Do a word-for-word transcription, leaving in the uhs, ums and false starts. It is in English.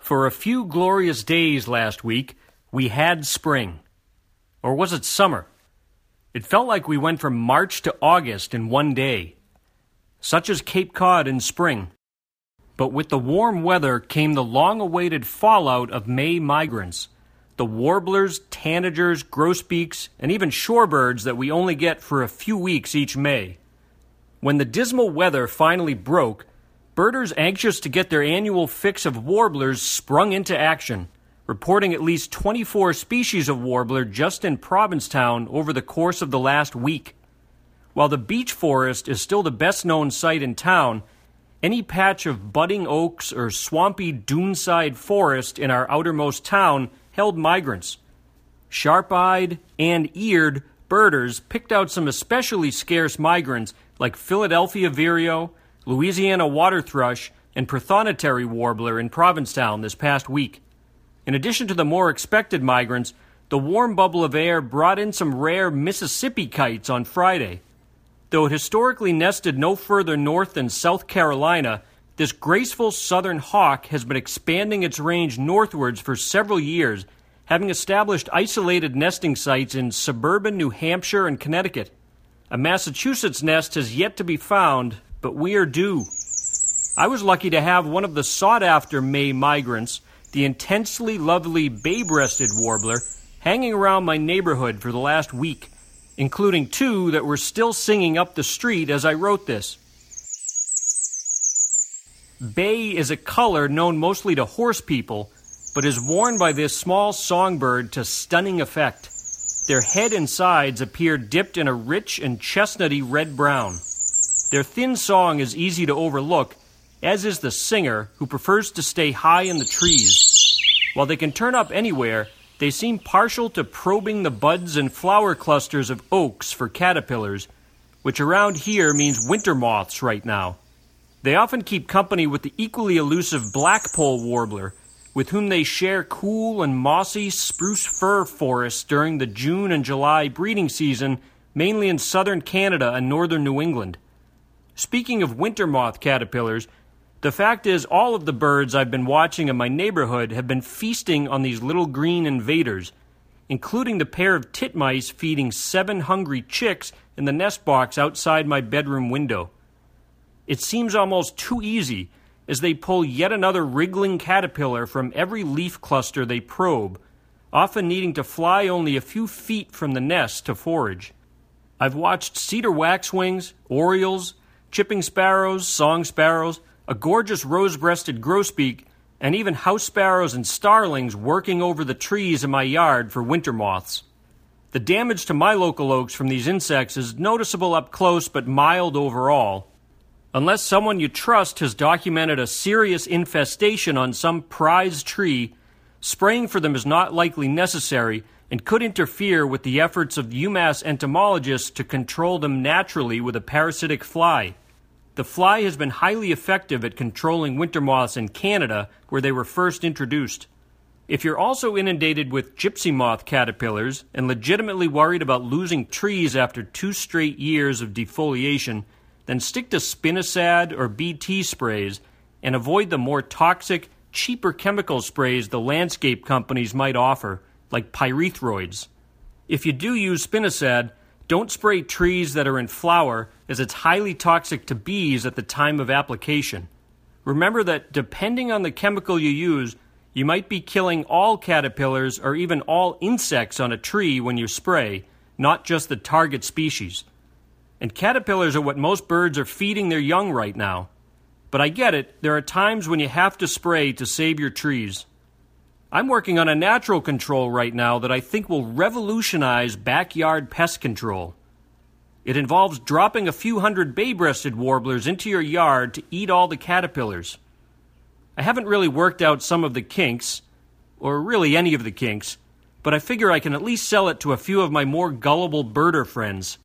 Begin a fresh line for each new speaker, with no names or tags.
For a few glorious days last week, we had spring. Or was it summer? It felt like we went from March to August in one day. Such is Cape Cod in spring. But with the warm weather came the long-awaited fallout of May migrants, the warblers, tanagers, grosbeaks, and even shorebirds that we only get for a few weeks each May. When the dismal weather finally broke, birders anxious to get their annual fix of warblers sprung into action, reporting at least twenty-four species of warbler just in Provincetown over the course of the last week. While the beech forest is still the best-known site in town, any patch of budding oaks or swampy dune-side forest in our outermost town held migrants. Sharp-eyed and eared birders picked out some especially scarce migrants like Philadelphia vireo, Louisiana water thrush, and prothonotary warbler in Provincetown this past week. In addition to the more expected migrants, the warm bubble of air brought in some rare Mississippi kites on Friday. Though it historically nested no further north than South Carolina, this graceful southern hawk has been expanding its range northwards for several years, having established isolated nesting sites in suburban New Hampshire and Connecticut. A Massachusetts nest has yet to be found, but we are due. I was lucky to have one of the sought-after May migrants, the intensely lovely bay-breasted warbler, hanging around my neighborhood for the last week, including two that were still singing up the street as I wrote this. Bay is a color known mostly to horse people, but is worn by this small songbird to stunning effect. Their head and sides appear dipped in a rich and chestnutty red-brown. Their thin song is easy to overlook, as is the singer, who prefers to stay high in the trees. While they can turn up anywhere, they seem partial to probing the buds and flower clusters of oaks for caterpillars, which around here means winter moths right now. They often keep company with the equally elusive blackpoll warbler, with whom they share cool and mossy spruce fir forests during the June and July breeding season, mainly in southern Canada and northern New England. Speaking of winter moth caterpillars, the fact is all of the birds I've been watching in my neighborhood have been feasting on these little green invaders, including the pair of titmice feeding seven hungry chicks in the nest box outside my bedroom window. It seems almost too easy as they pull yet another wriggling caterpillar from every leaf cluster they probe, often needing to fly only a few feet from the nest to forage. I've watched cedar waxwings, orioles, chipping sparrows, song sparrows, a gorgeous rose-breasted grosbeak, and even house sparrows and starlings working over the trees in my yard for winter moths. The damage to my local oaks from these insects is noticeable up close but mild overall. Unless someone you trust has documented a serious infestation on some prized tree, spraying for them is not likely necessary and could interfere with the efforts of UMass entomologists to control them naturally with a parasitic fly. The fly has been highly effective at controlling winter moths in Canada, where they were first introduced. If you're also inundated with gypsy moth caterpillars and legitimately worried about losing trees after two straight years of defoliation, then stick to spinosad or B T sprays and avoid the more toxic, cheaper chemical sprays the landscape companies might offer, like pyrethroids. If you do use spinosad, don't spray trees that are in flower, as it's highly toxic to bees at the time of application. Remember that depending on the chemical you use, you might be killing all caterpillars or even all insects on a tree when you spray, not just the target species. And caterpillars are what most birds are feeding their young right now. But I get it, there are times when you have to spray to save your trees. I'm working on a natural control right now that I think will revolutionize backyard pest control. It involves dropping a few hundred bay-breasted warblers into your yard to eat all the caterpillars. I haven't really worked out some of the kinks, or really any of the kinks, but I figure I can at least sell it to a few of my more gullible birder friends.